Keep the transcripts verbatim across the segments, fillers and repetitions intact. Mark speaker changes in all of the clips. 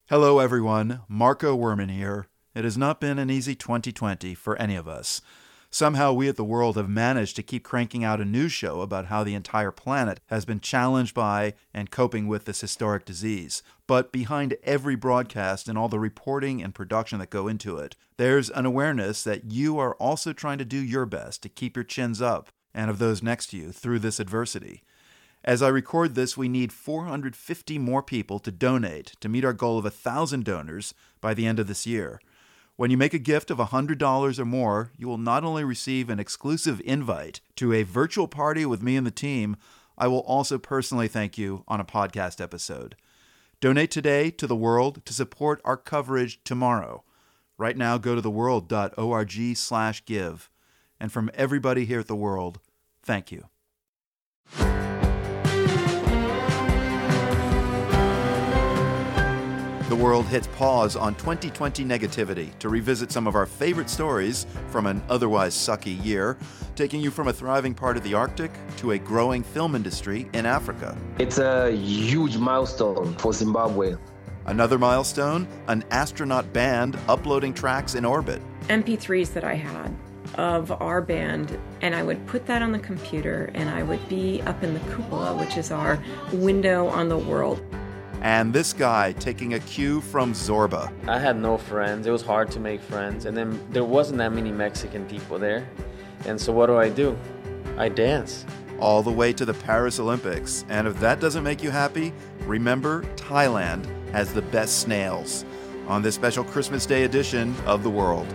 Speaker 1: Hello everyone, Marco Werman here. It has not been an easy twenty twenty for any of us. Somehow we at The World have managed to keep cranking out a news show about how the entire planet has been challenged by and coping with this historic disease. But behind every broadcast and all the reporting and production that go into it, there's an awareness that you are also trying to do your best to keep your chins up and of those next to you through this adversity. As I record this, we need four hundred fifty more people to donate to meet our goal of one thousand donors by the end of this year. When you make a gift of one hundred dollars or more, you will not only receive an exclusive invite to a virtual party with me and the team, I will also personally thank you on a podcast episode. Donate today to The World to support our coverage tomorrow. Right now, go to theworld dot org slash give. And from everybody here at The World, thank you. The World hits pause on twenty twenty negativity to revisit some of our favorite stories from an otherwise sucky year, taking you from a thriving part of the Arctic to a growing film industry in Africa.
Speaker 2: It's a huge milestone for Zimbabwe.
Speaker 1: Another milestone, an astronaut band uploading tracks in orbit.
Speaker 3: M P threes that I had of our band, and I would put that on the computer, and I would be up in the cupola, which is our window on the world.
Speaker 1: And this guy taking a cue from Zorba.
Speaker 4: I had no friends. It was hard to make friends. And then there wasn't that many Mexican people there. And so what do I do? I dance.
Speaker 1: All the way to the Paris Olympics. And if that doesn't make you happy, remember Thailand has the best snails on this special Christmas Day edition of The World.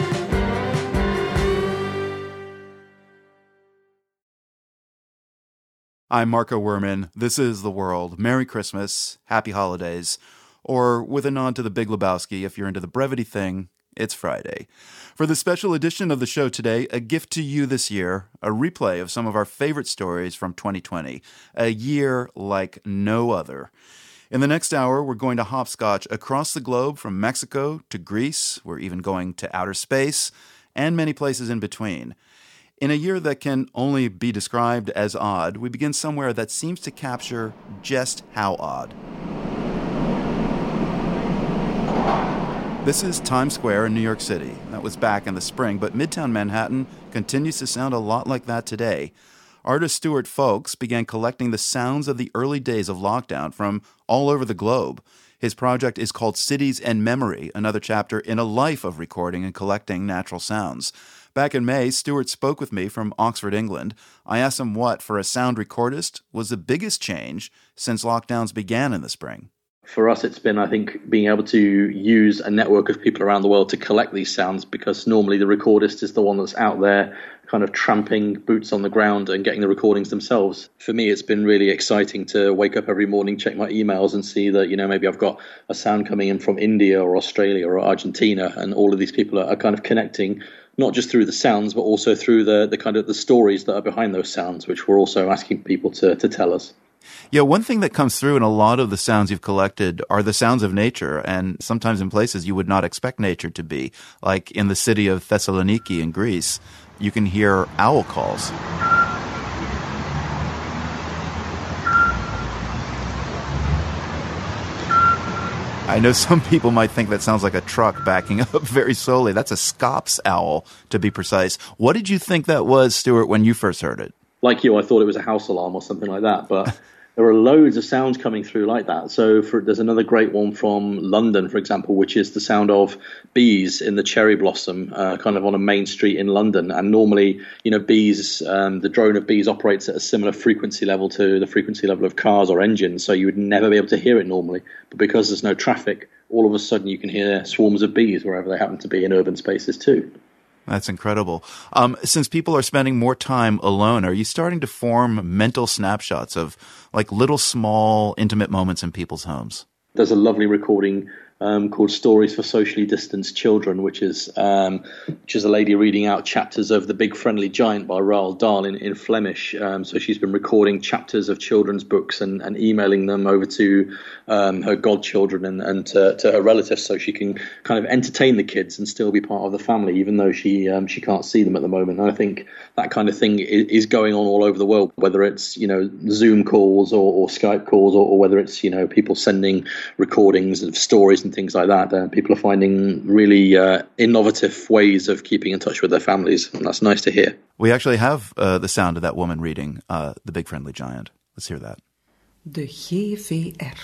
Speaker 1: I'm Marco Werman. This is The World. Merry Christmas, Happy Holidays, or with a nod to the Big Lebowski, if you're into the brevity thing, it's Friday. For the special edition of the show today, a gift to you this year, a replay of some of our favorite stories from twenty twenty, a year like no other. In the next hour, we're going to hopscotch across the globe from Mexico to Greece. We're even going to outer space and many places in between. In a year that can only be described as odd, we begin somewhere that seems to capture just how odd. This is Times Square in New York City. That was back in the spring, but Midtown Manhattan continues to sound a lot like that today. Artist Stuart Folks began collecting the sounds of the early days of lockdown from all over the globe. His project is called Cities and Memory, another chapter in a life of recording and collecting natural sounds. Back in May, Stuart spoke with me from Oxford, England. I asked him what, for a sound recordist, was the biggest change since lockdowns began in the spring.
Speaker 5: For us, it's been, I think, being able to use a network of people around the world to collect these sounds, because normally the recordist is the one that's out there kind of tramping boots on the ground and getting the recordings themselves. For me, it's been really exciting to wake up every morning, check my emails and see that, you know, maybe I've got a sound coming in from India or Australia or Argentina, and all of these people are, are kind of connecting not just through the sounds, but also through the, the kind of the stories that are behind those sounds, which we're also asking people to, to tell us.
Speaker 1: Yeah, one thing that comes through in a lot of the sounds you've collected are the sounds of nature, and sometimes in places you would not expect nature to be. Like in the city of Thessaloniki in Greece, you can hear owl calls. I know some people might think that sounds like a truck backing up very slowly. That's a Scops owl, to be precise. What did you think that was, Stuart, when you first heard it?
Speaker 5: Like you, I thought it was a house alarm or something like that, but there are loads of sounds coming through like that. So for, there's another great one from London, for example, which is the sound of bees in the cherry blossom, uh, kind of on a main street in London. And normally, you know, bees, um, the drone of bees operates at a similar frequency level to the frequency level of cars or engines, so you would never be able to hear it normally. But because there's no traffic, all of a sudden you can hear swarms of bees wherever they happen to be in urban spaces too.
Speaker 1: That's incredible. Um, since people are spending more time alone, are you starting to form mental snapshots of like little, small, intimate moments in people's homes?
Speaker 5: There's a lovely recording um, called Stories for Socially Distanced Children, which is um, which is a lady reading out chapters of The Big Friendly Giant by Roald Dahl in, in Flemish. Um, so she's been recording chapters of children's books and, and emailing them over to um, her godchildren and, and to, to her relatives, so she can kind of entertain the kids and still be part of the family, even though she um, she can't see them at the moment. And I think that kind of thing is, is going on all over the world, whether it's, you know, Zoom calls or, or Skype calls, or, or whether it's, you know, people sending recordings of stories and things like that. Uh, people are finding really uh, innovative ways of keeping in touch with their families, and that's nice to hear.
Speaker 1: We actually have uh, the sound of that woman reading uh, The Big Friendly Giant. Let's hear that.
Speaker 6: De G V R.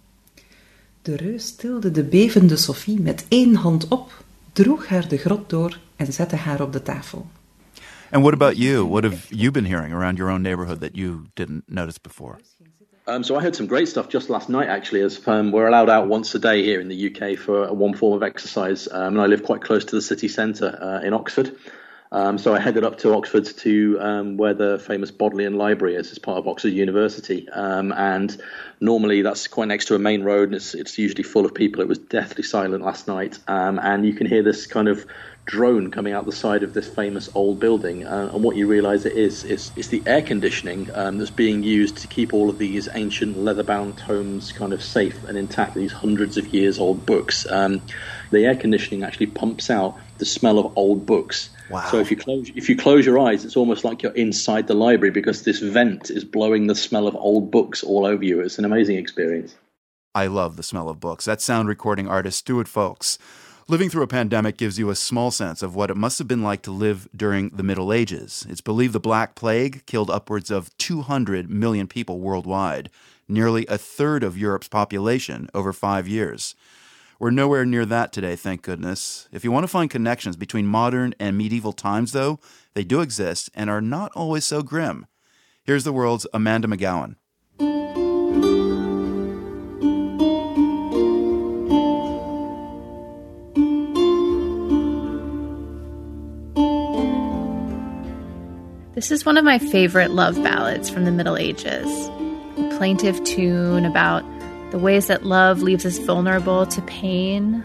Speaker 6: De reus tilde de bevende Sophie met één hand op, droeg haar de grot door en zette haar op de tafel.
Speaker 1: And what about you? What have you been hearing around your own neighborhood that you didn't notice before?
Speaker 5: Um, so I heard some great stuff just last night, actually, as um, we're allowed out once a day here in the U K for one form of exercise. Um, and I live quite close to the city centre uh, in Oxford. Um, so I headed up to Oxford to um, where the famous Bodleian Library is, as part of Oxford University. Um, and normally that's quite next to a main road, and it's, it's usually full of people. It was deathly silent last night. Um, and you can hear this kind of drone coming out the side of this famous old building. Uh, and what you realise it is, is, is the air conditioning um, that's being used to keep all of these ancient leather-bound homes kind of safe and intact, these hundreds of years old books. Um, the air conditioning actually pumps out the smell of old books.
Speaker 1: Wow.
Speaker 5: So if you close if you close your eyes, it's almost like you're inside the library, because this vent is blowing the smell of old books all over you. It's an amazing experience.
Speaker 1: I love the smell of books. That sound recording artist, Stuart Folks. Living through a pandemic gives you a small sense of what it must have been like to live during the Middle Ages. It's believed the Black Plague killed upwards of two hundred million people worldwide, nearly a third of Europe's population over five years. We're nowhere near that today, thank goodness. If you want to find connections between modern and medieval times, though, they do exist and are not always so grim. Here's the world's Amanda McGowan.
Speaker 7: This is one of my favorite love ballads from the Middle Ages. A plaintive tune about the ways that love leaves us vulnerable to pain.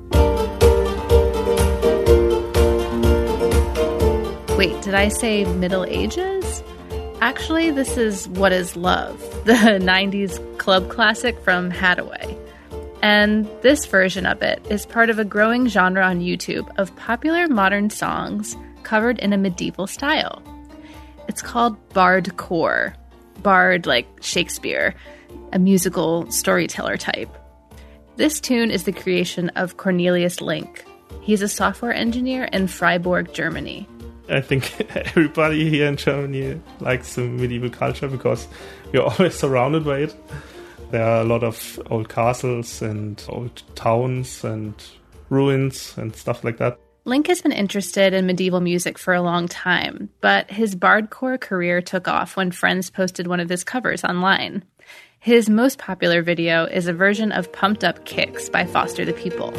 Speaker 7: Wait, did I say Middle Ages? Actually, this is What Is Love, the nineties club classic from Haddaway. And this version of it is part of a growing genre on YouTube of popular modern songs covered in a medieval style. It's called bardcore. Bard like Shakespeare, a musical storyteller type. This tune is the creation of Cornelius Link. He's a software engineer in Freiburg, Germany.
Speaker 8: I think everybody here in Germany likes the medieval culture because we're always surrounded by it. There are a lot of old castles and old towns and ruins and stuff like that.
Speaker 7: Link has been interested in medieval music for a long time, but his bardcore career took off when friends posted one of his covers online. His most popular video is a version of Pumped Up Kicks by Foster the People.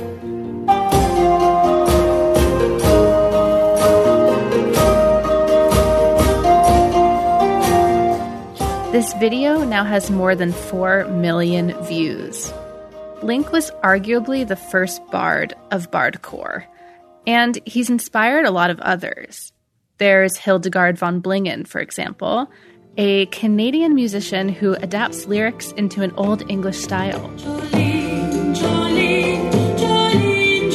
Speaker 7: This video now has more than four million views. Link was arguably the first bard of bardcore, and he's inspired a lot of others. There's Hildegard von Blingen, for example, a Canadian musician who adapts lyrics into an Old English style. Jolene, Jolene, Jolene,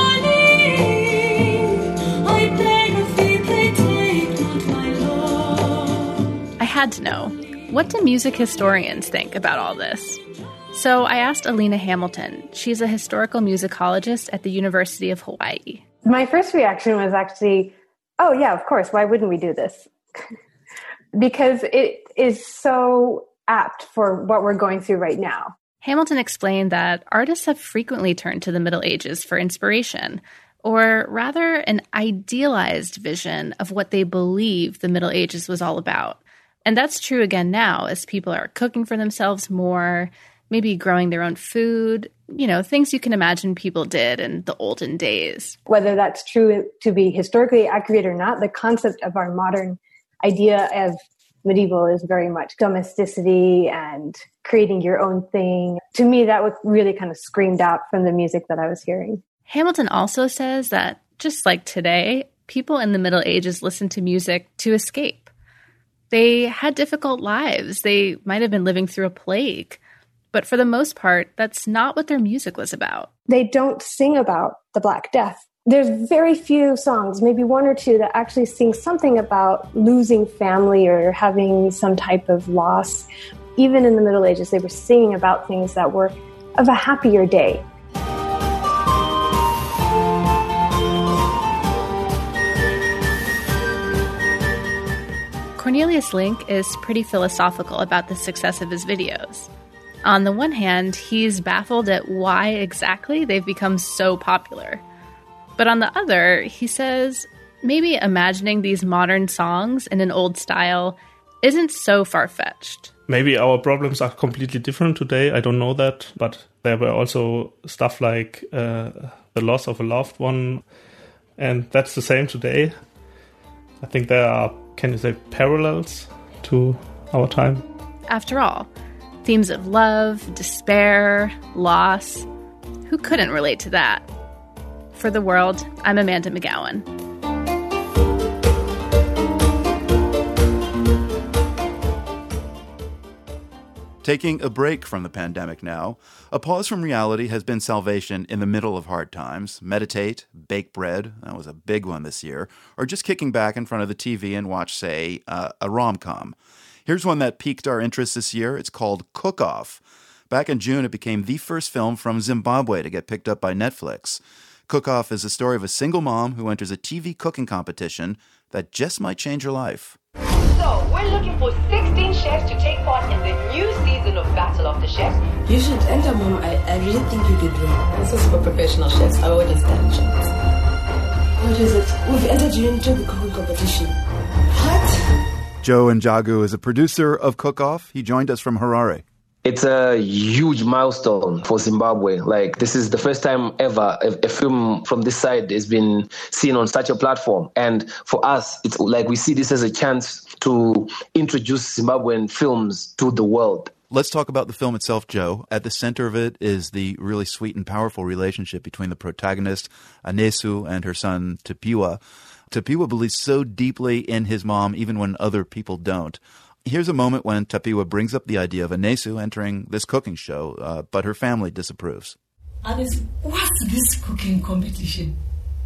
Speaker 7: Jolene, I beg of thee, pray take not my love. I had to know, what do music historians think about all this? So I asked Alina Hamilton. She's a historical musicologist at the University of Hawaii.
Speaker 9: My first reaction was actually, oh yeah, of course, why wouldn't we do this? Because it is so apt for what we're going through right now.
Speaker 7: Hamilton explained that artists have frequently turned to the Middle Ages for inspiration, or rather an idealized vision of what they believe the Middle Ages was all about. And that's true again now as people are cooking for themselves more, maybe growing their own food, you know, things you can imagine people did in the olden days.
Speaker 9: Whether that's true to be historically accurate or not, the concept of our modern idea of medieval is very much domesticity and creating your own thing. To me, that was really kind of screamed out from the music that I was hearing.
Speaker 7: Hamilton also says that, just like today, people in the Middle Ages listened to music to escape. They had difficult lives. They might have been living through a plague. But for the most part, that's not what their music was about.
Speaker 9: They don't sing about the Black Death. There's very few songs, maybe one or two, that actually sing something about losing family or having some type of loss. Even in the Middle Ages, they were singing about things that were of a happier day.
Speaker 7: Cornelius Link is pretty philosophical about the success of his videos. On the one hand, he's baffled at why exactly they've become so popular. But on the other, he says maybe imagining these modern songs in an old style isn't so far-fetched.
Speaker 8: Maybe our problems are completely different today. I don't know that. But there were also stuff like uh, the loss of a loved one. And that's the same today. I think there are, can you say, parallels to our time.
Speaker 7: After all, themes of love, despair, loss. Who couldn't relate to that? For The World, I'm Amanda McGowan.
Speaker 1: Taking a break from the pandemic now, a pause from reality has been salvation in the middle of hard times. Meditate, bake bread, that was a big one this year, or just kicking back in front of the T V and watch, say, uh, a rom-com. Here's one that piqued our interest this year. It's called Cook Off. Back in June, it became the first film from Zimbabwe to get picked up by Netflix. Cook Off is the story of a single mom who enters a T V cooking competition that just might change her life.
Speaker 10: So, we're looking for sixteen chefs to take part in the new season of Battle of the Chefs.
Speaker 11: You should enter, Mom. I, I really think you could win. This is for professional chefs. I already stand a chance. What is it? We've entered you into the cooking competition. What?
Speaker 1: Joe Njagu is a producer of Cook Off. He joined us from Harare.
Speaker 2: It's a huge milestone for Zimbabwe. Like, this is the first time ever a, a film from this side has been seen on such a platform. And for us, it's like we see this as a chance to introduce Zimbabwean films to the world.
Speaker 1: Let's talk about the film itself, Joe. At the center of it is the really sweet and powerful relationship between the protagonist, Anesu, and her son, Tapiwa. Tapiwa believes so deeply in his mom, even when other people don't. Here's a moment when Tapiwa brings up the idea of Anesu entering this cooking show, uh, but her family disapproves.
Speaker 11: Anesu, what's this cooking competition?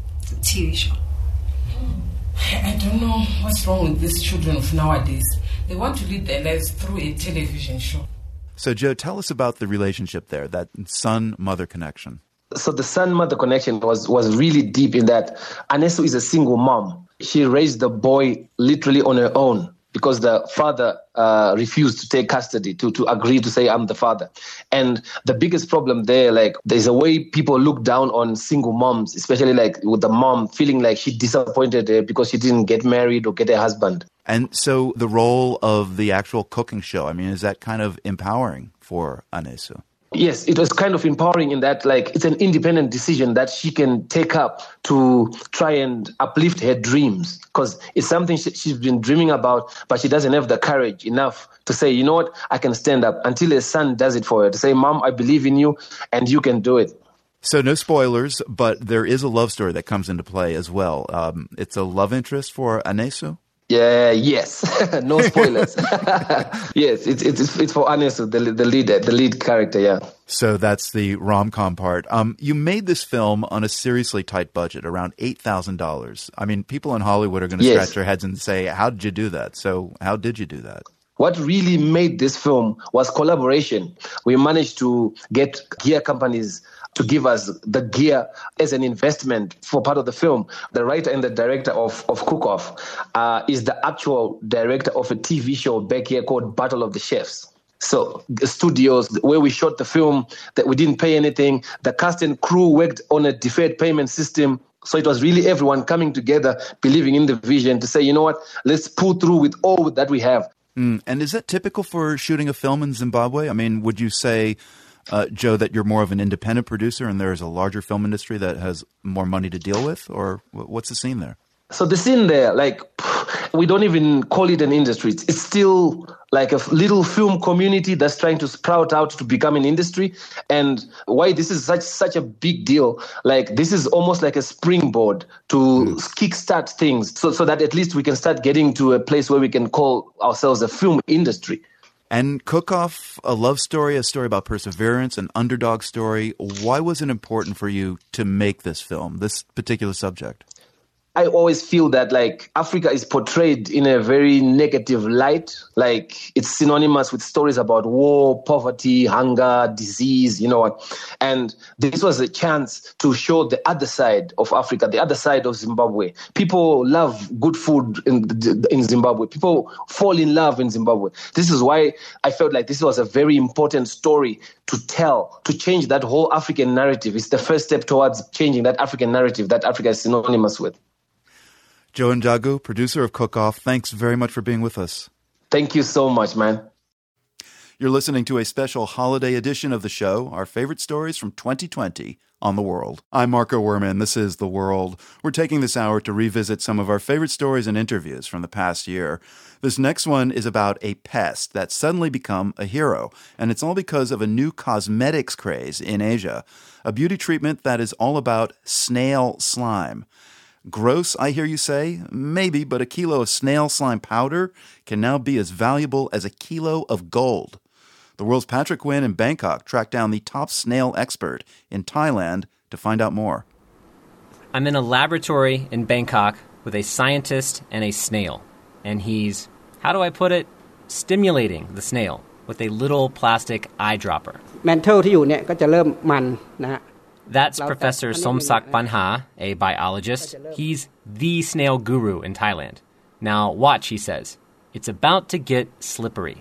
Speaker 11: T V show. Hmm. I don't know what's wrong with these children of nowadays. They want to lead their lives through a television show.
Speaker 1: So, Joe, tell us about the relationship there, that son-mother connection.
Speaker 2: So the son-mother connection was, was really deep in that Anesu is a single mom. She raised the boy literally on her own, because the father uh, refused to take custody, to, to agree to say, I'm the father. And the biggest problem there, like, there's a way people look down on single moms, especially like with the mom feeling like she disappointed her because she didn't get married or get a husband.
Speaker 1: And so the role of the actual cooking show, I mean, is that kind of empowering for Anesu?
Speaker 2: Yes, it was kind of empowering in that, like, it's an independent decision that she can take up to try and uplift her dreams, because it's something she, she's been dreaming about, but she doesn't have the courage enough to say, you know what, I can stand up, until her son does it for her, to say, Mom, I believe in you and you can do it.
Speaker 1: So no spoilers, but there is a love story that comes into play as well. Um, it's a love interest for Anesu?
Speaker 2: Yeah, yes. No spoilers. Yes, it's it's it's for Anesu, the the lead the lead character. Yeah.
Speaker 1: So that's the rom-com part. Um, you made this film on a seriously tight budget, around eight thousand dollars. I mean, people in Hollywood are going to yes. scratch their heads and say, "How did you do that?" So, how did you do that?
Speaker 2: What really made this film was collaboration. We managed to get gear companies to give us the gear as an investment for part of the film. The writer and the director of, of Cook Off uh, is the actual director of a T V show back here called Battle of the Chefs. So the studios where we shot the film, that we didn't pay anything. The cast and crew worked on a deferred payment system. So it was really everyone coming together, believing in the vision to say, you know what, let's pull through with all that we have.
Speaker 1: Mm, and is that typical for shooting a film in Zimbabwe? I mean, would you say, uh, Joe, that you're more of an independent producer and there's a larger film industry that has more money to deal with? Or what's the scene there?
Speaker 2: So the scene there, like, we don't even call it an industry. It's still like a little film community that's trying to sprout out to become an industry. And why this is such such a big deal, like this is almost like a springboard to mm. kickstart things so, so that at least we can start getting to a place where we can call ourselves a film industry.
Speaker 1: And Cook Off, a love story, a story about perseverance, an underdog story. Why was it important for you to make this film, this particular subject?
Speaker 2: I always feel that like Africa is portrayed in a very negative light. Like it's synonymous with stories about war, poverty, hunger, disease, you know. And this was a chance to show the other side of Africa, the other side of Zimbabwe. People love good food in, in Zimbabwe. People fall in love in Zimbabwe. This is why I felt like this was a very important story to tell, to change that whole African narrative. It's the first step towards changing that African narrative that Africa is synonymous with.
Speaker 1: Joe Njagu, producer of Cook Off, thanks very much for being with us.
Speaker 2: Thank you so much, man.
Speaker 1: You're listening to a special holiday edition of the show, our favorite stories from twenty twenty on The World. I'm Marco Werman. This is The World. We're taking this hour to revisit some of our favorite stories and interviews from the past year. This next one is about a pest that's suddenly become a hero, and it's all because of a new cosmetics craze in Asia, a beauty treatment that is all about snail slime. Gross, I hear you say? Maybe, but a kilo of snail slime powder can now be as valuable as a kilo of gold. The World's Patrick Nguyen in Bangkok tracked down the top snail expert in Thailand to find out more.
Speaker 12: I'm in a laboratory in Bangkok with a scientist and a snail. And he's, how do I put it, stimulating the snail with a little plastic eyedropper. That's Professor Somsak Banha, a biologist. He's the snail guru in Thailand. Now watch, he says. It's about to get slippery.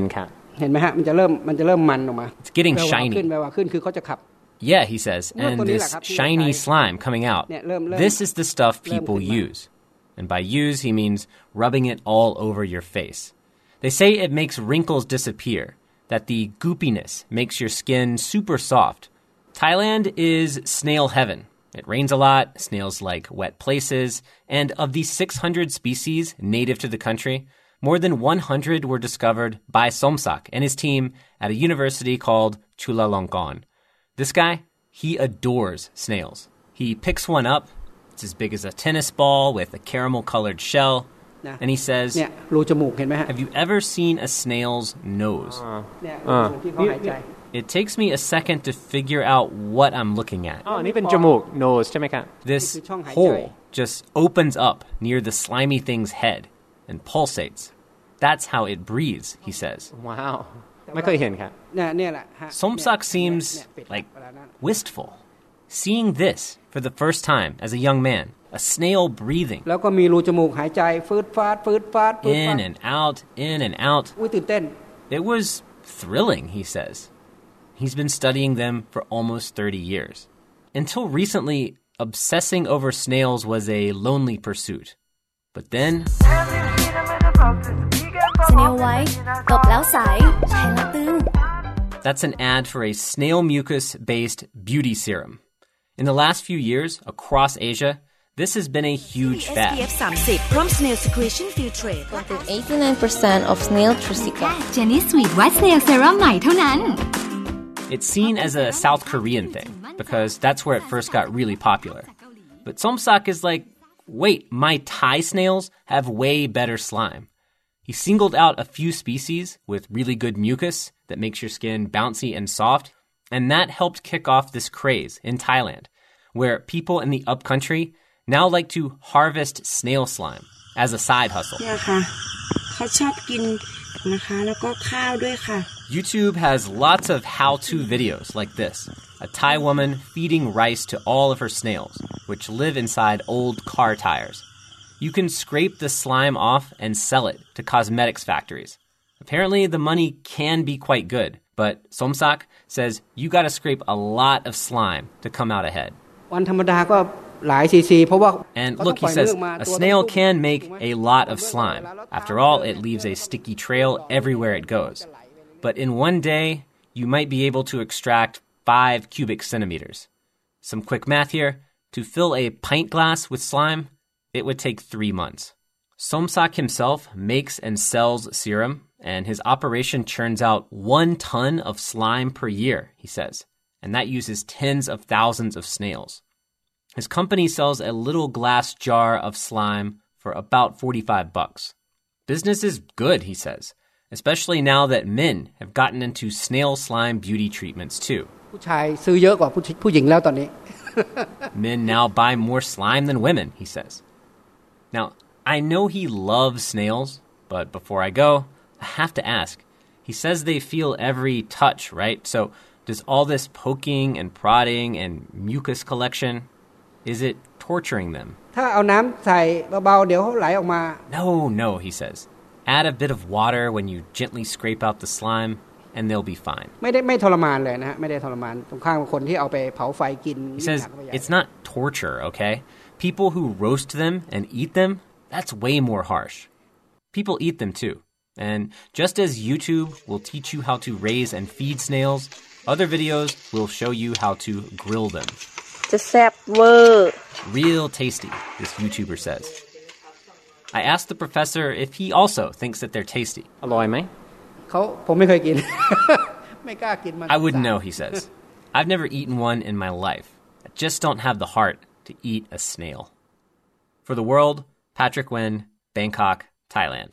Speaker 12: It's getting shiny. Yeah, he says, and this shiny slime coming out. This is the stuff people use. And by use, he means rubbing it all over your face. They say it makes wrinkles disappear, that the goopiness makes your skin super soft. Thailand is snail heaven. It rains a lot, snails like wet places, and of the six hundred species native to the country, more than one hundred were discovered by Somsak and his team at a university called Chulalongkorn. This guy, he adores snails. He picks one up. It's as big as a tennis ball with a caramel-colored shell. And he says, have you ever seen a snail's nose? Uh, uh. It takes me a second to figure out what I'm looking at. This hole just opens up near the slimy thing's head and pulsates. That's how it breathes, he says. Wow. Somsak seems, like, wistful. Seeing this for the first time as a young man, a snail breathing. In and out, in and out. It was thrilling, he says. He's been studying them for almost thirty years. Until recently, obsessing over snails was a lonely pursuit. But then... That's an ad for a snail mucus-based beauty serum. In the last few years, across Asia, this has been a huge fad.
Speaker 13: eighty-nine percent of snail trichica.
Speaker 12: It's seen as a South Korean thing, because that's where it first got really popular. But Somsak is like, wait, my Thai snails have way better slime. He singled out a few species with really good mucus that makes your skin bouncy and soft, and that helped kick off this craze in Thailand, where people in the upcountry now like to harvest snail slime as a side hustle. YouTube has lots of how-to videos like this. A Thai woman feeding rice to all of her snails, which live inside old car tires. You can scrape the slime off and sell it to cosmetics factories. Apparently, the money can be quite good, but Somsak says you gotta scrape a lot of slime to come out ahead. And look, he says, a snail can make a lot of slime. After all, it leaves a sticky trail everywhere it goes. But in one day, you might be able to extract five cubic centimeters. Some quick math here. To fill a pint glass with slime, it would take three months. Somsak himself makes and sells serum, and his operation churns out one ton of slime per year, he says, and that uses tens of thousands of snails. His company sells a little glass jar of slime for about forty-five bucks. Business is good, he says, especially now that men have gotten into snail slime beauty treatments too. Men now buy more slime than women, he says. Now, I know he loves snails, but before I go, I have to ask. He says they feel every touch, right? So does all this poking and prodding and mucus collection, is it torturing them? No, no, he says. Add a bit of water when you gently scrape out the slime, and they'll be fine. He says it's not torture, okay? People who roast them and eat them, that's way more harsh. People eat them too. And just as YouTube will teach you how to raise and feed snails, other videos will show you how to grill them. Real tasty, this YouTuber says. I asked the professor if he also thinks that they're tasty. I wouldn't know, he says. I've never eaten one in my life. I just don't have the heart to eat a snail. For The World, Patrick Nguyen, Bangkok, Thailand.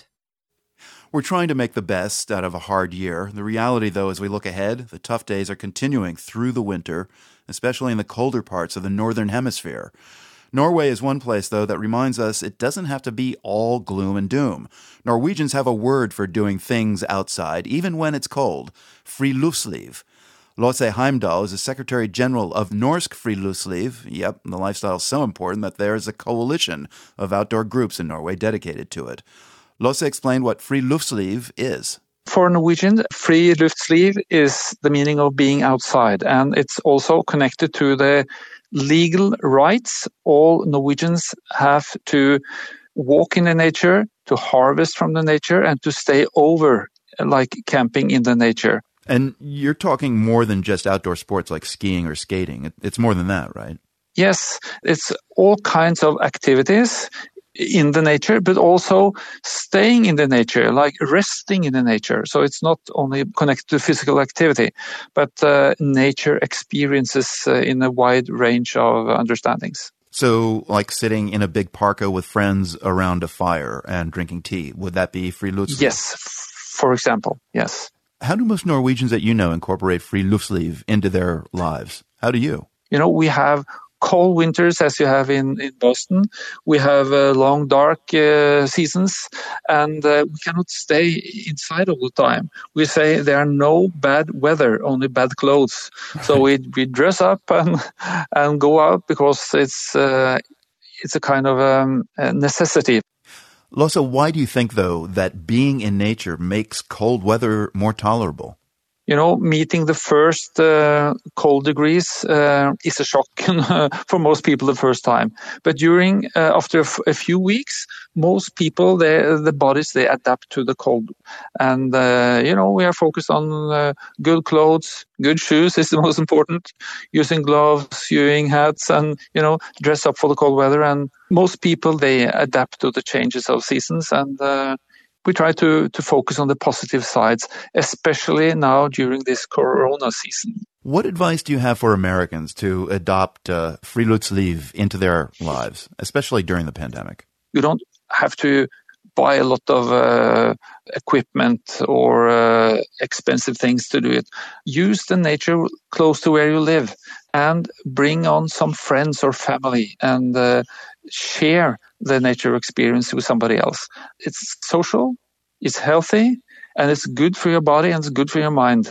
Speaker 1: We're trying to make the best out of a hard year. The reality, though, as we look ahead, the tough days are continuing through the winter, especially in the colder parts of the northern hemisphere. Norway is one place, though, that reminds us it doesn't have to be all gloom and doom. Norwegians have a word for doing things outside, even when it's cold: friluftsliv. Lasse Heimdal is the Secretary General of Norsk Friluftsliv. Yep, the lifestyle is so important that there is a coalition of outdoor groups in Norway dedicated to it. Lasse explained what friluftsliv is.
Speaker 14: For Norwegians, friluftsliv is the meaning of being outside, and it's also connected to the legal rights all Norwegians have to walk in the nature, to harvest from the nature, and to stay over, like camping in the nature.
Speaker 1: And you're talking more than just outdoor sports like skiing or skating. It's more than that, right?
Speaker 14: Yes, it's all kinds of activities in the nature, but also staying in the nature, like resting in the nature. So it's not only connected to physical activity, but uh, nature experiences uh, in a wide range of understandings.
Speaker 1: So like sitting in a big parka with friends around a fire and drinking tea, would that be friluftsliv?
Speaker 14: Yes, for example, yes.
Speaker 1: How do most Norwegians that you know incorporate friluftsliv into their lives? How do you?
Speaker 14: You know, we have cold winters, as you have in, in Boston. We have uh, long, dark uh, seasons, and uh, we cannot stay inside all the time. We say there are no bad weather, only bad clothes. So we we dress up and and go out because it's uh, it's a kind of um, a necessity.
Speaker 1: Lasse, why do you think, though, that being in nature makes cold weather more tolerable?
Speaker 14: You know, meeting the first uh, cold degrees uh, is a shock for most people the first time. But during, uh, after a, f- a few weeks, most people, they, the bodies, they adapt to the cold. And, uh, you know, we are focused on uh, good clothes, good shoes is the most important, using gloves, using hats, and, you know, dress up for the cold weather. And most people, they adapt to the changes of seasons, and uh, we try to, to focus on the positive sides, especially now during this Corona season.
Speaker 1: What advice do you have for Americans to adopt uh, friluftsliv into their lives, especially during the pandemic?
Speaker 14: You don't have to buy a lot of uh, equipment or uh, expensive things to do it. Use the nature close to where you live and bring on some friends or family and uh, share the nature experience with somebody else. It's social, it's healthy, and it's good for your body and it's good for your mind.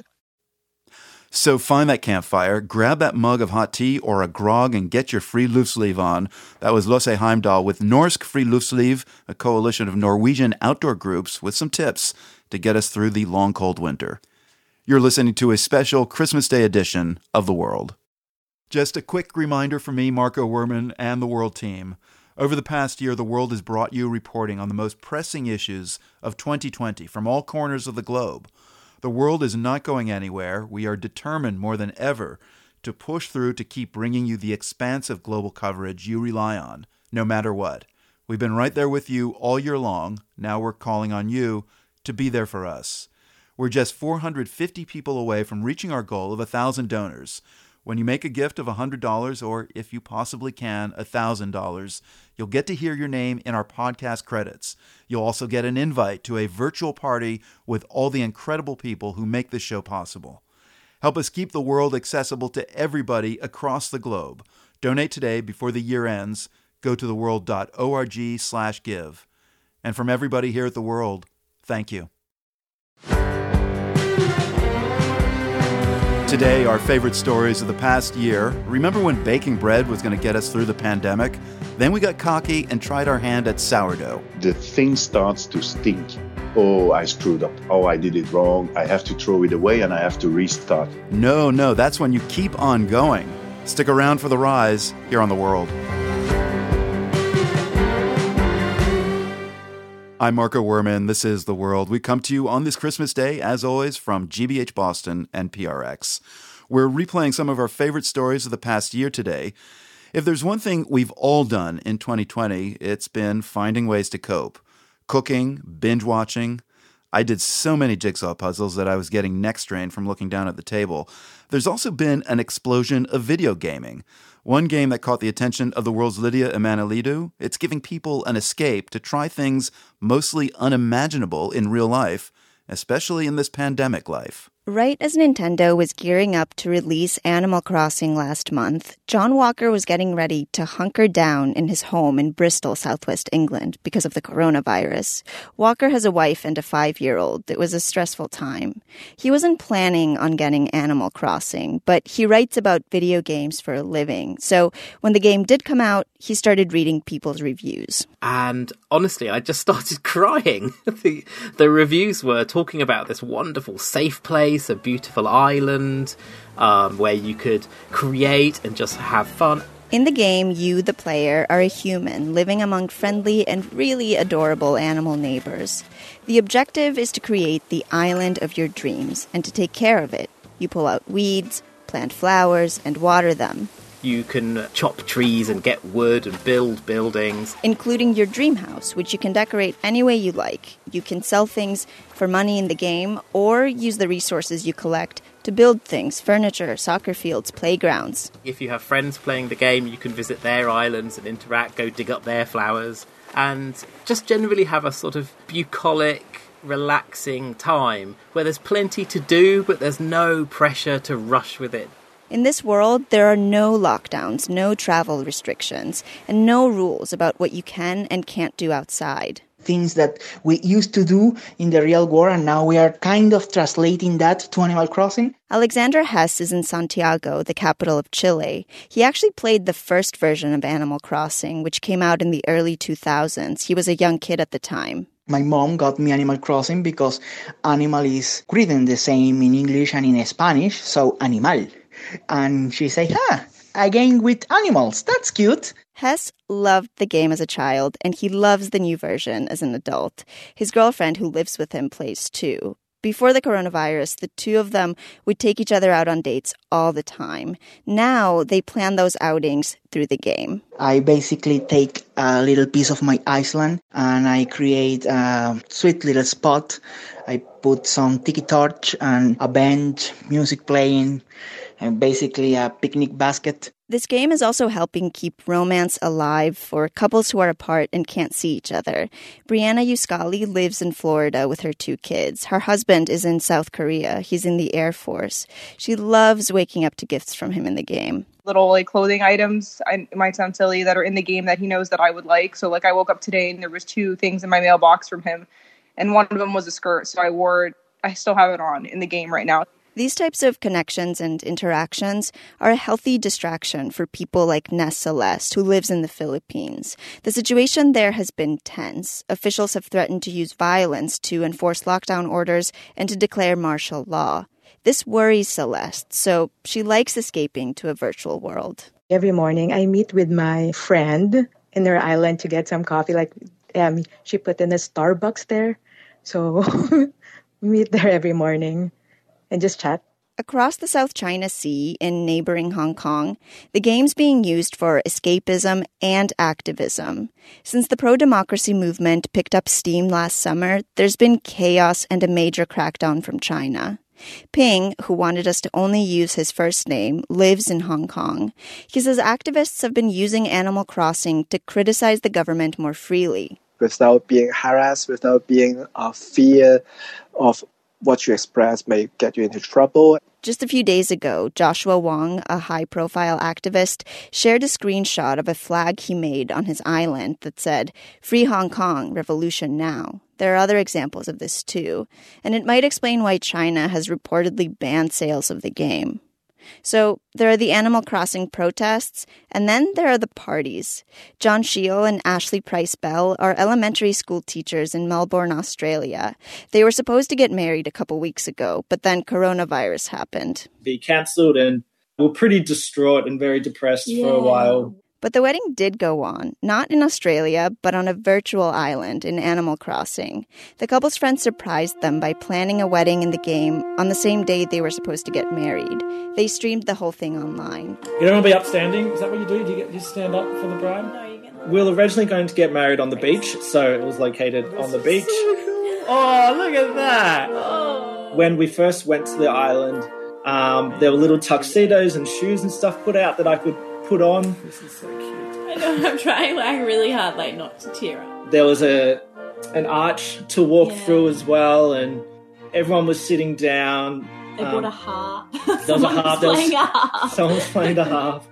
Speaker 1: So find that campfire, grab that mug of hot tea or a grog, and get your friluftsliv on. That was Lasse Heimdal with Norsk Friluftsliv, a coalition of Norwegian outdoor groups with some tips to get us through the long, cold winter. You're listening to a special Christmas Day edition of The World. Just a quick reminder from me, Marco Werman, and the World team. Over the past year, The World has brought you reporting on the most pressing issues of twenty twenty from all corners of the globe. The world is not going anywhere. We are determined more than ever to push through to keep bringing you the expansive global coverage you rely on, no matter what. We've been right there with you all year long. Now we're calling on you to be there for us. We're just four hundred fifty people away from reaching our goal of one thousand donors. When you make a gift of one hundred dollars, or if you possibly can, one thousand dollars, you'll get to hear your name in our podcast credits. You'll also get an invite to a virtual party with all the incredible people who make this show possible. Help us keep the world accessible to everybody across the globe. Donate today before the year ends. Go to theworld.org slash give. And from everybody here at The World, thank you. Today, our favorite stories of the past year. Remember when baking bread was going to get us through the pandemic? Then we got cocky and tried our hand at sourdough.
Speaker 15: The thing starts to stink. Oh, I screwed up. Oh, I did it wrong. I have to throw it away and I have to restart.
Speaker 1: No, no, that's when you keep on going. Stick around for the rise here on The World. I'm Marco Werman. This is The World. We come to you on this Christmas Day, as always, from G B H Boston and P R X. We're replaying some of our favorite stories of the past year today. If there's one thing we've all done in twenty twenty, it's been finding ways to cope. Cooking, binge watching. I did so many jigsaw puzzles that I was getting neck strain from looking down at the table. There's also been an explosion of video gaming. One game that caught the attention of the world's Lydia Emanuelidou, it's giving people an escape to try things mostly unimaginable in real life, especially in this pandemic life.
Speaker 16: Right as Nintendo was gearing up to release Animal Crossing last month, John Walker was getting ready to hunker down in his home in Bristol, southwest England, because of the coronavirus. Walker has a wife and a five-year-old. It was a stressful time. He wasn't planning on getting Animal Crossing, but he writes about video games for a living. So when the game did come out, he started reading people's reviews.
Speaker 17: And honestly, I just started crying. the, the reviews were talking about this wonderful safe place, a beautiful island um, where you could create and just have fun.
Speaker 16: In the game, you, the player, are a human living among friendly and really adorable animal neighbors. The objective is to create the island of your dreams and to take care of it. You pull out weeds, plant flowers, and water them.
Speaker 17: You can chop trees and get wood and build buildings.
Speaker 16: Including your dream house, which you can decorate any way you like. You can sell things for money in the game or use the resources you collect to build things, furniture, soccer fields, playgrounds.
Speaker 17: If you have friends playing the game, you can visit their islands and interact, go dig up their flowers, and just generally have a sort of bucolic, relaxing time where there's plenty to do, but there's no pressure to rush with it.
Speaker 16: In this world, there are no lockdowns, no travel restrictions, and no rules about what you can and can't do outside.
Speaker 18: Things that we used to do in the real world, and now we are kind of translating that to Animal Crossing.
Speaker 16: Alexander Hess is in Santiago, the capital of Chile. He actually played the first version of Animal Crossing, which came out in the early two thousands. He was a young kid at the time.
Speaker 18: My mom got me Animal Crossing because animal is written the same in English and in Spanish, so animal. And she said, ah, a game with animals. That's cute.
Speaker 16: Hess loved the game as a child, and he loves the new version as an adult. His girlfriend, who lives with him, plays too. Before the coronavirus, the two of them would take each other out on dates all the time. Now they plan those outings through the game.
Speaker 18: I basically take a little piece of my island and I create a sweet little spot. I put some tiki torch and a bench, music playing, and basically a picnic basket.
Speaker 16: This game is also helping keep romance alive for couples who are apart and can't see each other. Brianna Uscali lives in Florida with her two kids. Her husband is in South Korea. He's in the Air Force. She loves waking up to gifts from him in the game.
Speaker 19: Little like clothing items, I, it might sound silly, that are in the game that he knows that I would like. So like I woke up today and there was two things in my mailbox from him, and one of them was a skirt. So I wore it. I still have it on in the game right now.
Speaker 16: These types of connections and interactions are a healthy distraction for people like Ness Celeste, who lives in the Philippines. The situation there has been tense. Officials have threatened to use violence to enforce lockdown orders and to declare martial law. This worries Celeste, so she likes escaping to a virtual world.
Speaker 20: Every morning I meet with my friend in her island to get some coffee. Like um, she put in a Starbucks there, so we meet there every morning and just chat.
Speaker 16: Across the South China Sea in neighboring Hong Kong, the game's being used for escapism and activism. Since the pro-democracy movement picked up steam last summer, there's been chaos and a major crackdown from China. Ping, who wanted us to only use his first name, lives in Hong Kong. He says activists have been using Animal Crossing to criticize the government more freely.
Speaker 21: Without being harassed, without being a fear of what you express may get you into trouble.
Speaker 16: Just a few days ago, Joshua Wong, a high-profile activist, shared a screenshot of a flag he made on his island that said, "Free Hong Kong, Revolution Now." There are other examples of this too, and it might explain why China has reportedly banned sales of the game. So there are the Animal Crossing protests, and then there are the parties. John Shiel and Ashley Price-Bell are elementary school teachers in Melbourne, Australia. They were supposed to get married a couple weeks ago, but then coronavirus happened.
Speaker 22: They cancelled and were pretty distraught and very depressed yeah. for a while.
Speaker 16: But the wedding did go on, not in Australia, but on a virtual island in Animal Crossing. The couple's friends surprised them by planning a wedding in the game on the same day they were supposed to get married. They streamed the whole thing online.
Speaker 22: You don't want to be upstanding? Is that what you do? Do you, get, you stand up for the bride? No, you get... We were originally going to get married on the beach, so it was located on the beach.
Speaker 17: So cool.
Speaker 22: Oh, look at that! Oh. When we first went to the island, um, there were little tuxedos and shoes and stuff put out that I could put on.
Speaker 17: This is so cute. I know, I'm trying like really hard like not to tear up.
Speaker 22: There was a an arch to walk yeah. through as well, and everyone was sitting down.
Speaker 17: They um, bought a harp.
Speaker 22: There was a harp.
Speaker 17: There was, a harp.
Speaker 22: Someone was playing the harp.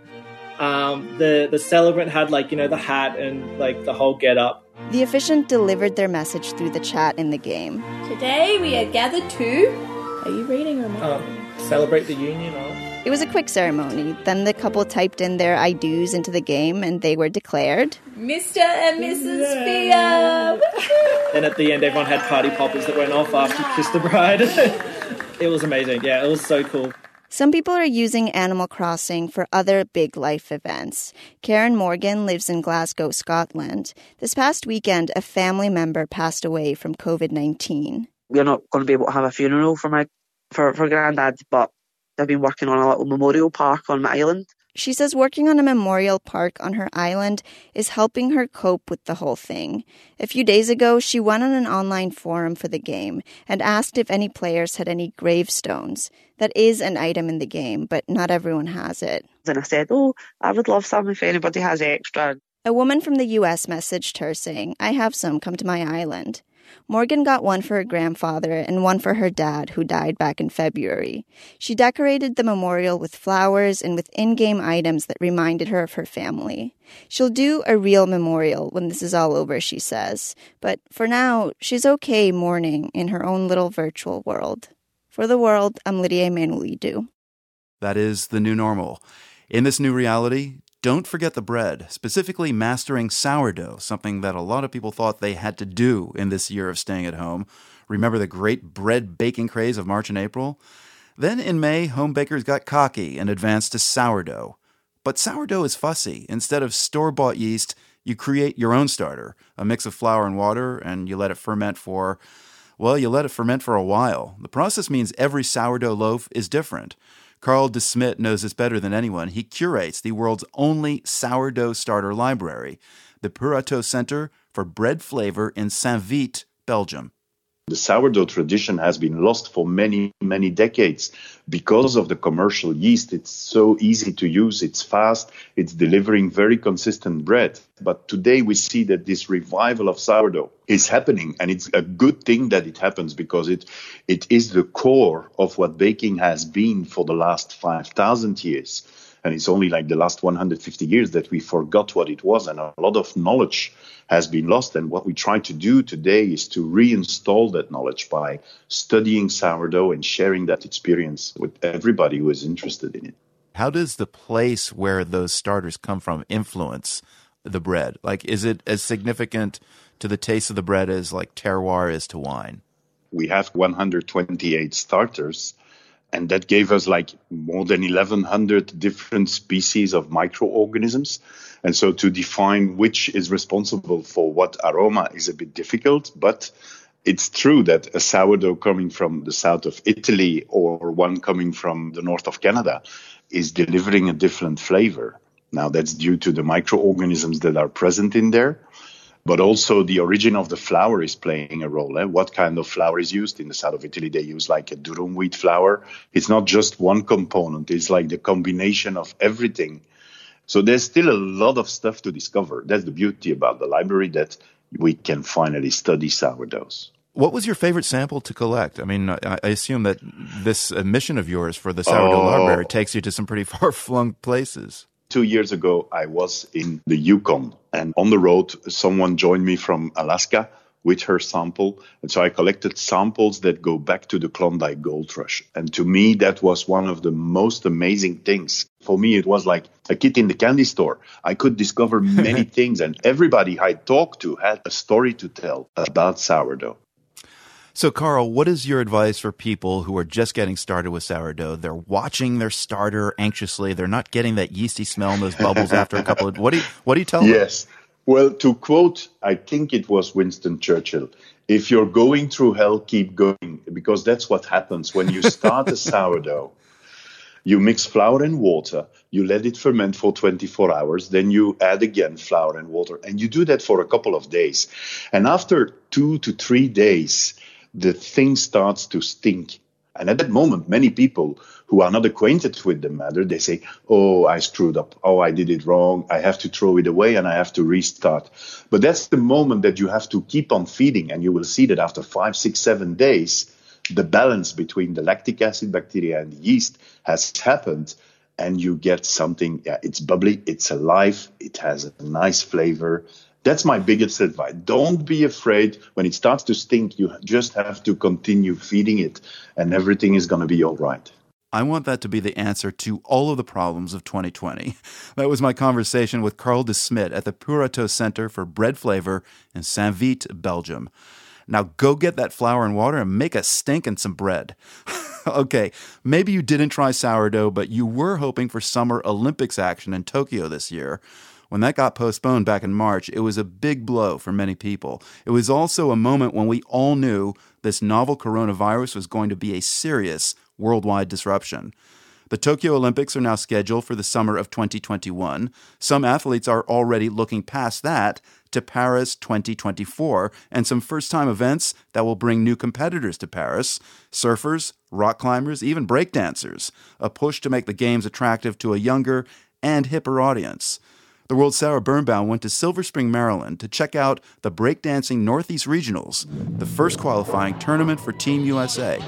Speaker 22: Um, the, the celebrant had like, you know, the hat and like the whole get up.
Speaker 16: The officiant delivered their message through the chat in the game.
Speaker 17: Today we are gathered to... Are you reading or am I reading?
Speaker 22: Um, celebrate the union of...
Speaker 16: It was a quick ceremony. Then the couple typed in their I do's into the game and they were declared
Speaker 17: Mister and Missus Spear.
Speaker 22: Then at the end, everyone had party poppers that went off after you kissed the bride. It was amazing. Yeah, it was so cool.
Speaker 16: Some people are using Animal Crossing for other big life events. Karen Morgan lives in Glasgow, Scotland. This past weekend, a family member passed away from covid nineteen.
Speaker 23: We're not going to be able to have a funeral for my for, for Grandad, but I've been working on a little memorial park on my island.
Speaker 16: She says working on a memorial park on her island is helping her cope with the whole thing. A few days ago, she went on an online forum for the game and asked if any players had any gravestones. That is an item in the game, but not everyone has it.
Speaker 23: And I said, oh, I would love some if anybody has extra.
Speaker 16: A woman from the U S messaged her saying, I have some, come to my island. Morgan got one for her grandfather and one for her dad, who died back in February. She decorated the memorial with flowers and with in-game items that reminded her of her family. She'll do a real memorial when this is all over, she says. But for now, she's okay mourning in her own little virtual world. For The World, I'm Lydia Emanuelidou.
Speaker 1: That is the new normal. In this new reality, don't forget the bread, specifically mastering sourdough, something that a lot of people thought they had to do in this year of staying at home. Remember the great bread baking craze of March and April? Then in May, home bakers got cocky and advanced to sourdough. But sourdough is fussy. Instead of store-bought yeast, you create your own starter, a mix of flour and water, and you let it ferment for, well, you let it ferment for a while. The process means every sourdough loaf is different. Carl de Smet knows this better than anyone. He curates the world's only sourdough starter library, the Purato Center for Bread Flavor in Saint-Vite, Belgium.
Speaker 15: The sourdough tradition has been lost for many, many decades because of the commercial yeast. It's so easy to use, it's fast, it's delivering very consistent bread. But today we see that this revival of sourdough is happening, and it's a good thing that it happens because it it is the core of what baking has been for the last five thousand years. And it's only like the last one hundred fifty years that we forgot what it was, and a lot of knowledge has been lost. And what we try to do today is to reinstall that knowledge by studying sourdough and sharing that experience with everybody who is interested in it.
Speaker 1: How does the place where those starters come from influence the bread? Like, is it as significant to the taste of the bread as like terroir is to wine?
Speaker 15: We have one hundred twenty-eight starters. And that gave us like more than eleven hundred different species of microorganisms. And so to define which is responsible for what aroma is a bit difficult. But It's true that a sourdough coming from the south of Italy or one coming from the north of Canada is delivering a different flavor. Now, that's due to the microorganisms that are present in there, but also the origin of the flour is playing a role. Eh? What kind of flour is used? In the south of Italy, they use like a durum wheat flour. It's not just one component. It's like the combination of everything. So there's still a lot of stuff to discover. That's the beauty about the library, that we can finally study sourdoughs.
Speaker 1: What was your favorite sample to collect? I mean, I assume that this mission of yours for the Sourdough oh. Library takes you to some pretty far-flung places.
Speaker 15: Two years ago, I was in the Yukon, and on the road, someone joined me from Alaska with her sample. And so I collected samples that go back to the Klondike Gold Rush. And to me, that was one of the most amazing things. For me, it was like a kid in the candy store. I could discover many things, and everybody I talked to had a story to tell about sourdough.
Speaker 1: So, Carl, what is your advice for people who are just getting started with sourdough? They're watching their starter anxiously. They're not getting that yeasty smell and those bubbles after a couple of... What do you, what do you tell them?
Speaker 15: Yes. Well, to quote, I think it was Winston Churchill, if you're going through hell, keep going, because that's what happens when you start a sourdough. You mix flour and water, you let it ferment for twenty-four hours, then you add again flour and water, and you do that for a couple of days. And after two to three days, the thing starts to stink. And at that moment, many people who are not acquainted with the matter, they say, oh, I screwed up. Oh, I did it wrong. I have to throw it away and I have to restart. But that's the moment that you have to keep on feeding. And you will see that after five, six, seven days, the balance between the lactic acid bacteria and the yeast has happened. And you get something, yeah, it's bubbly, it's alive, it has a nice flavor. That's my biggest advice. Don't be afraid. When it starts to stink, you just have to continue feeding it, and everything is going to be all right.
Speaker 1: I want that to be the answer to all of the problems of twenty twenty. That was my conversation with Carl de Smet at the Purato Center for Bread Flavor in Saint-Vith, Belgium. Now go get that flour and water and make a stink and some bread. Okay, maybe you didn't try sourdough, but you were hoping for Summer Olympics action in Tokyo this year. When that got postponed back in March, it was a big blow for many people. It was also a moment when we all knew this novel coronavirus was going to be a serious worldwide disruption. The Tokyo Olympics are now scheduled for the summer of twenty twenty-one. Some athletes are already looking past that to Paris twenty twenty-four, and some first-time events that will bring new competitors to Paris: surfers, rock climbers, even breakdancers. A push to make the games attractive to a younger and hipper audience. The world's Sarah Birnbaum went to Silver Spring, Maryland to check out the Breakdancing Northeast Regionals, the first qualifying tournament for Team U S A.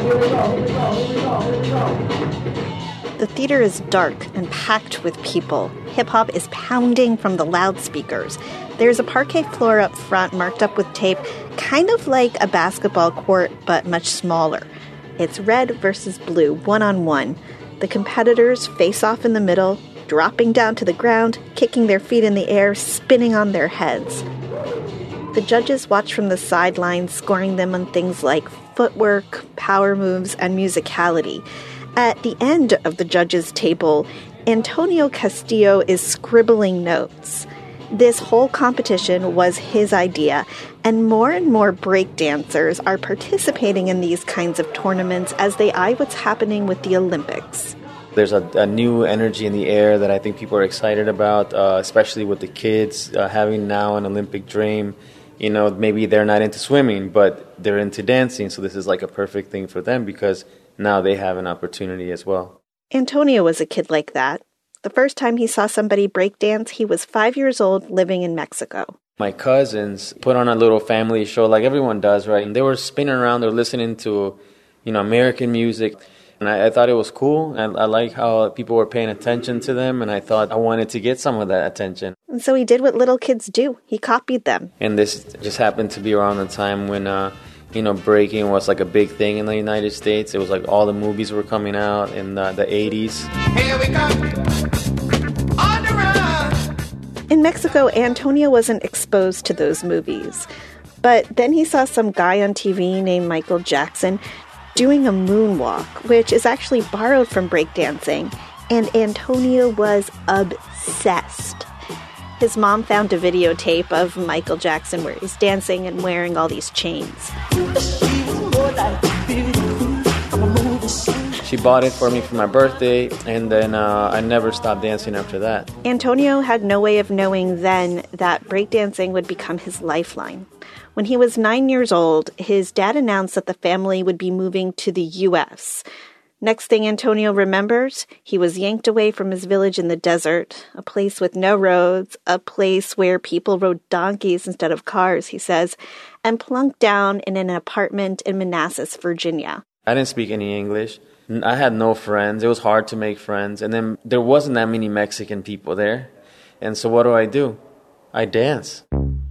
Speaker 16: The theater is dark and packed with people. Hip-hop is pounding from the loudspeakers. There's a parquet floor up front marked up with tape, kind of like a basketball court, but much smaller. It's red versus blue, one-on-one. The competitors face off in the middle, dropping down to the ground, kicking their feet in the air, spinning on their heads. The judges watch from the sidelines, scoring them on things like footwork, power moves, and musicality. At the end of the judges' table, Antonio Castillo is scribbling notes. This whole competition was his idea, and more and more breakdancers are participating in these kinds of tournaments as they eye what's happening with the Olympics.
Speaker 3: There's a, a new energy in the air that I think people are excited about, uh, especially with the kids uh, having now an Olympic dream. You know, maybe they're not into swimming, but they're into dancing, so this is like a perfect thing for them because now they have an opportunity as well.
Speaker 16: Antonio was a kid like that. The first time he saw somebody breakdance, he was five years old, living in Mexico.
Speaker 3: My cousins put on a little family show like everyone does, right? And they were spinning around, they were listening to, you know, American music. And I, I thought it was cool. I, I like how people were paying attention to them, and I thought I wanted to get some of that attention.
Speaker 16: And so he did what little kids do. He copied them.
Speaker 3: And this just happened to be around the time when, uh, you know, breaking was like a big thing in the United States. It was like all the movies were coming out in the, the eighties.
Speaker 4: Here we go. On the run.
Speaker 16: In Mexico, Antonio wasn't exposed to those movies. But then he saw some guy on T V named Michael Jackson doing a moonwalk, which is actually borrowed from breakdancing, and Antonio was obsessed. His mom found a videotape of Michael Jackson where he's dancing and wearing all these chains.
Speaker 3: She bought it for me for my birthday, and then uh, I never stopped dancing after that.
Speaker 16: Antonio had no way of knowing then that breakdancing would become his lifeline. When he was nine years old, his dad announced that the family would be moving to the U S. Next thing Antonio remembers, he was yanked away from his village in the desert, a place with no roads, a place where people rode donkeys instead of cars, he says, and plunked down in an apartment in Manassas, Virginia.
Speaker 3: I didn't speak any English. I had no friends. It was hard to make friends. And then there wasn't that many Mexican people there. And so what do I do? I dance.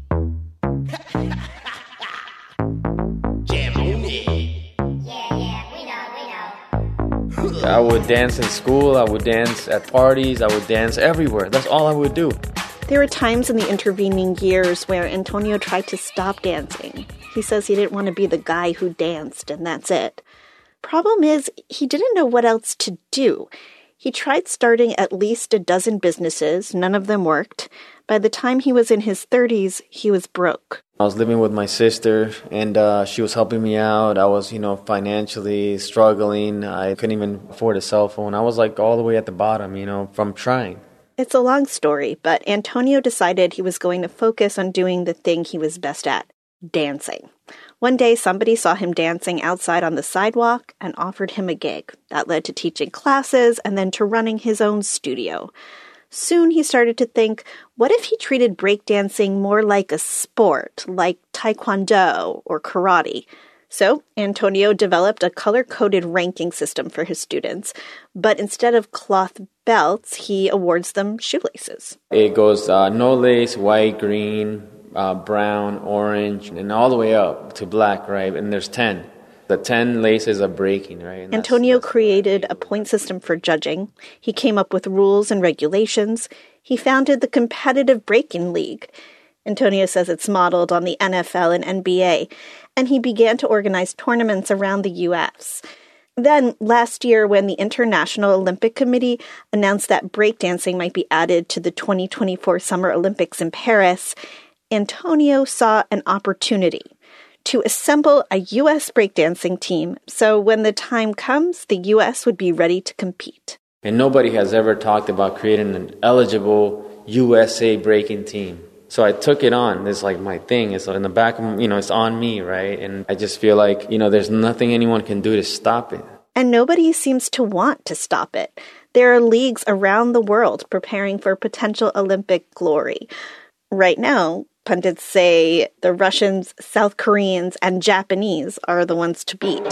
Speaker 3: I would dance in school, I would dance at parties, I would dance everywhere. That's all I would do.
Speaker 16: There were times in the intervening years where Antonio tried to stop dancing. He says he didn't want to be the guy who danced, and that's it. Problem is, he didn't know what else to do. He tried starting at least a dozen businesses. None of them worked. By the time he was in his thirties, he was broke.
Speaker 3: I was living with my sister, and uh, she was helping me out. I was, you know, financially struggling. I couldn't even afford a cell phone. I was like all the way at the bottom, you know, from trying.
Speaker 16: It's a long story, but Antonio decided he was going to focus on doing the thing he was best at, dancing. One day, somebody saw him dancing outside on the sidewalk and offered him a gig. That led to teaching classes and then to running his own studio. Soon he started to think, what if he treated breakdancing more like a sport, like taekwondo or karate? So Antonio developed a color-coded ranking system for his students, but instead of cloth belts, he awards them shoelaces.
Speaker 3: It goes uh, no lace, white, green, uh, brown, orange, and all the way up to black, right? And there's ten. The ten laces are breaking, right? And
Speaker 16: Antonio that's, that's created a point system for judging. He came up with rules and regulations. He founded the Competitive Breaking League. Antonio says it's modeled on the N F L and N B A, and he began to organize tournaments around the U S. Then, last year, when the International Olympic Committee announced that breakdancing might be added to the twenty twenty-four Summer Olympics in Paris, Antonio saw an opportunity to assemble a U S breakdancing team, so when the time comes, the U S would be ready to compete.
Speaker 3: And nobody has ever talked about creating an eligible U S A breaking team. So I took it on. It's like my thing. It's in the back of, you know, it's on me, right? And I just feel like, you know, there's nothing anyone can do to stop it.
Speaker 16: And nobody seems to want to stop it. There are leagues around the world preparing for potential Olympic glory. Right now, pundits say the Russians, South Koreans, and Japanese are the ones to beat.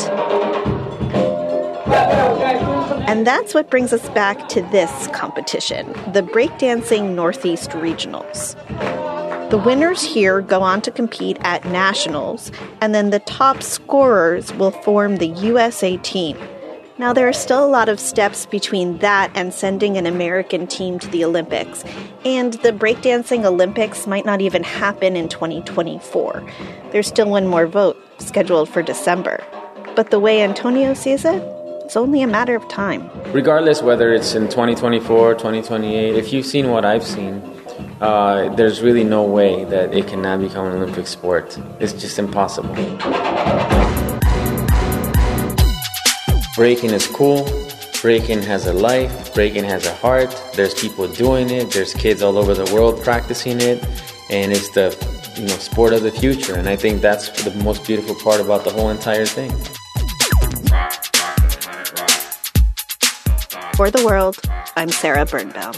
Speaker 16: And that's what brings us back to this competition, the Breakdancing Northeast Regionals. The winners here go on to compete at nationals, and then the top scorers will form the U S A team. Now, there are still a lot of steps between that and sending an American team to the Olympics, and the breakdancing Olympics might not even happen in twenty twenty-four. There's still one more vote scheduled for December. But the way Antonio sees it, it's only a matter of time.
Speaker 3: Regardless whether it's in twenty twenty-four, twenty twenty-eight, if you've seen what I've seen, uh, there's really no way that it cannot become an Olympic sport. It's just impossible. Breaking is cool. Breaking has a life. Breaking has a heart. There's people doing it. There's kids all over the world practicing it. And it's the, you know, sport of the future. And I think that's the most beautiful part about the whole entire thing.
Speaker 16: For the World, I'm Sarah Birnbaum.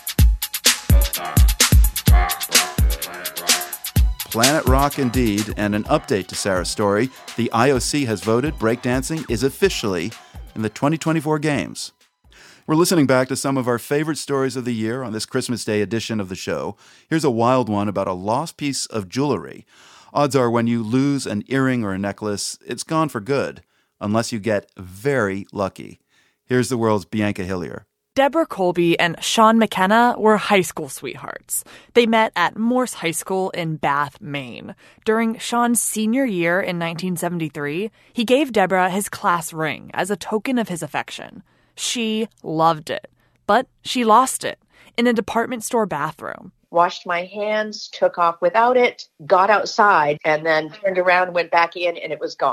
Speaker 1: Planet Rock indeed, and an update to Sarah's story. The I O C has voted breakdancing is officially in the twenty twenty-four Games. We're listening back to some of our favorite stories of the year on this Christmas Day edition of the show. Here's a wild one about a lost piece of jewelry. Odds are when you lose an earring or a necklace, it's gone for good, unless you get very lucky. Here's the world's Bianca Hillier.
Speaker 5: Deborah Colby and Sean McKenna were high school sweethearts. They met at Morse High School in Bath, Maine. During Sean's senior year in nineteen seventy-three, he gave Deborah his class ring as a token of his affection. She loved it, but she lost it in a department store bathroom.
Speaker 6: Washed my hands, took off without it, got outside, and then turned around, went back in, and it was gone.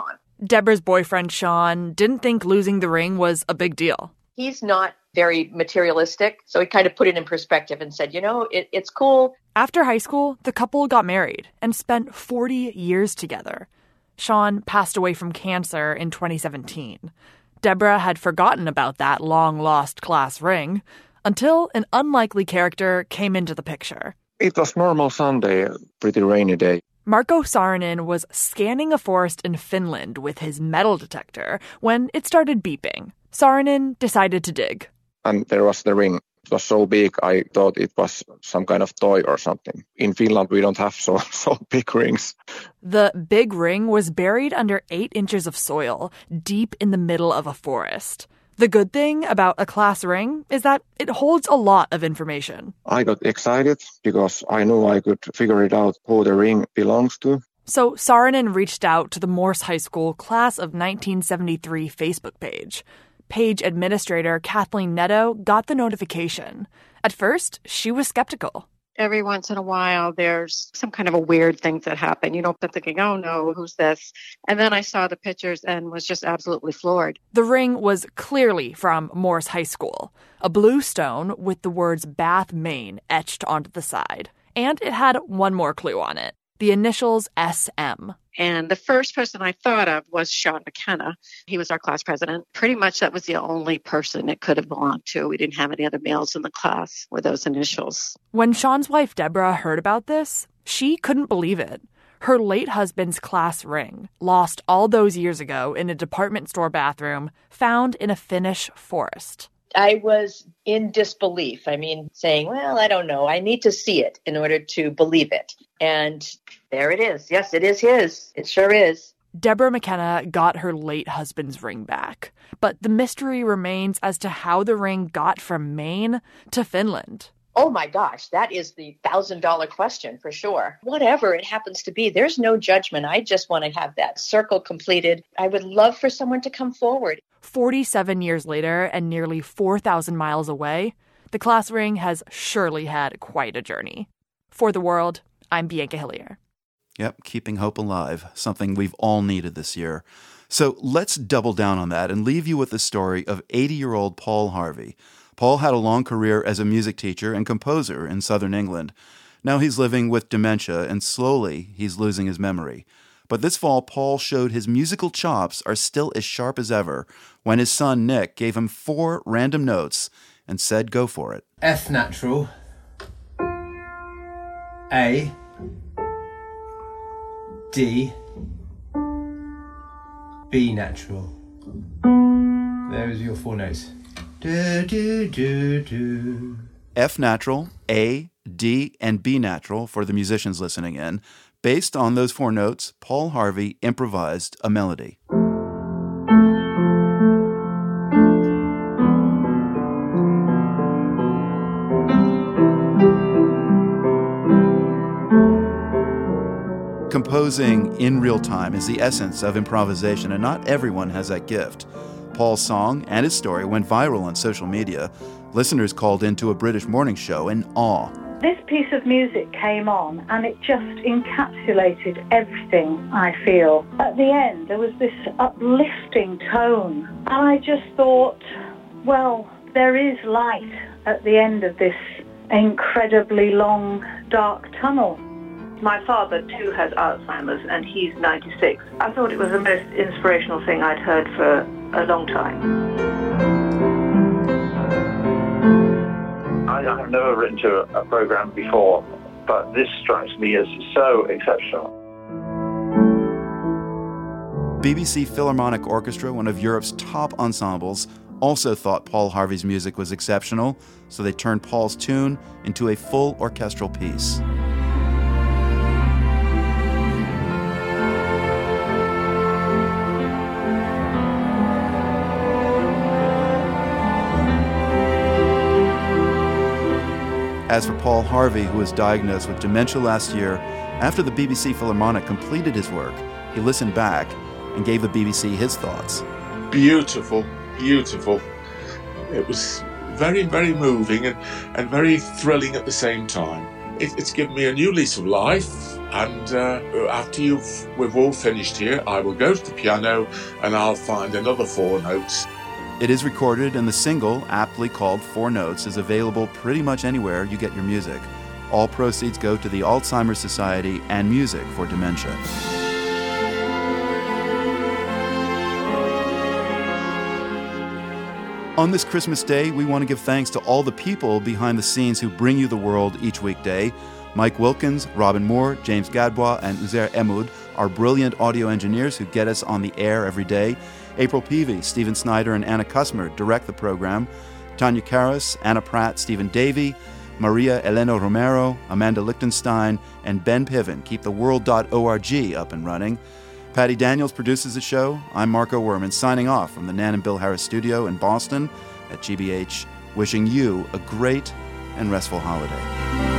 Speaker 5: Deborah's boyfriend, Sean, didn't think losing the ring was a big deal.
Speaker 6: He's not very materialistic, so he kind of put it in perspective and said, you know, it, it's cool.
Speaker 5: After high school, the couple got married and spent forty years together. Sean passed away from cancer in twenty seventeen. Deborah had forgotten about that long-lost class ring until an unlikely character came into the picture.
Speaker 8: It was normal Sunday, pretty rainy day.
Speaker 5: Marko Saarinen was scanning a forest in Finland with his metal detector when it started beeping. Saarinen decided to dig.
Speaker 8: And there was the ring. It was so big, I thought it was some kind of toy or something. In Finland, we don't have so, so big rings.
Speaker 5: The big ring was buried under eight inches of soil, deep in the middle of a forest. The good thing about a class ring is that it holds a lot of information.
Speaker 8: I got excited because I knew I could figure it out who the ring belongs to.
Speaker 5: So Saarinen reached out to the Morse High School Class of nineteen seventy-three Facebook page. Page administrator Kathleen Netto got the notification. At first, she was skeptical.
Speaker 9: Every once in a while, there's some kind of a weird thing that happen. You know, I'm thinking, oh no, who's this? And then I saw the pictures and was just absolutely floored.
Speaker 5: The ring was clearly from Morse High School, a blue stone with the words Bath, Maine etched onto the side. And it had one more clue on it, the initials S M.
Speaker 9: And the first person I thought of was Sean McKenna. He was our class president. Pretty much that was the only person it could have belonged to. We didn't have any other males in the class with those initials.
Speaker 5: When Sean's wife, Deborah, heard about this, she couldn't believe it. Her late husband's class ring, lost all those years ago in a department store bathroom, found in a Finnish forest.
Speaker 6: I was in disbelief. I mean, saying, well, I don't know. I need to see it in order to believe it. And there it is. Yes, it is his. It sure is.
Speaker 5: Deborah McKenna got her late husband's ring back. But the mystery remains as to how the ring got from Maine to Finland.
Speaker 6: Oh my gosh, that is the thousand dollar question for sure. Whatever it happens to be, there's no judgment. I just want to have that circle completed. I would love for someone to come forward.
Speaker 5: forty-seven years later and nearly four thousand miles away, the class ring has surely had quite a journey. For The World, I'm Bianca Hillier.
Speaker 1: Yep, keeping hope alive, something we've all needed this year. So let's double down on that and leave you with the story of eighty-year-old Paul Harvey. Paul had a long career as a music teacher and composer in southern England. Now he's living with dementia, and slowly he's losing his memory. But this fall, Paul showed his musical chops are still as sharp as ever when his son Nick gave him four random notes and said go for it.
Speaker 24: F natural, A, D, B natural. There's your four notes. Do, do, do, do.
Speaker 1: F natural, A, D, and B natural for the musicians listening in. Based on those four notes, Paul Harvey improvised a melody. Composing in real time is the essence of improvisation, and not everyone has that gift. Paul's song and his story went viral on social media. Listeners called into a British morning show in awe.
Speaker 25: This piece of music came on and it just encapsulated everything I feel. At the end, there was this uplifting tone. And I just thought, well, there is light at the end of this incredibly long, dark tunnel.
Speaker 26: My father, too, has Alzheimer's, and he's ninety-six. I thought it was the most inspirational thing I'd heard for a long time.
Speaker 27: I have never written to a program before, but this strikes me as so exceptional.
Speaker 1: B B C Philharmonic Orchestra, one of Europe's top ensembles, also thought Paul Harvey's music was exceptional, so they turned Paul's tune into a full orchestral piece. As for Paul Harvey, who was diagnosed with dementia last year, after the B B C Philharmonic completed his work, he listened back and gave the B B C his thoughts.
Speaker 28: Beautiful, beautiful. It was very, very moving and, and very thrilling at the same time. It, it's given me a new lease of life, And uh, after you've, we've all finished here, I will go to the piano and I'll find another four notes.
Speaker 1: It is recorded, and the single, aptly called Four Notes, is available pretty much anywhere you get your music. All proceeds go to the Alzheimer's Society and Music for Dementia. On this Christmas Day, we want to give thanks to all the people behind the scenes who bring you the world each weekday. Mike Wilkins, Robin Moore, James Gadbois, and Uzair Ehmoud are brilliant audio engineers who get us on the air every day. April Peavy, Stephen Snyder, and Anna Kusmer direct the program. Tanya Karras, Anna Pratt, Stephen Davey, Maria Elena Romero, Amanda Lichtenstein, and Ben Piven keep the world dot org up and running. Patty Daniels produces the show. I'm Marco Werman, signing off from the Nan and Bill Harris studio in Boston at G B H, wishing you a great and restful holiday.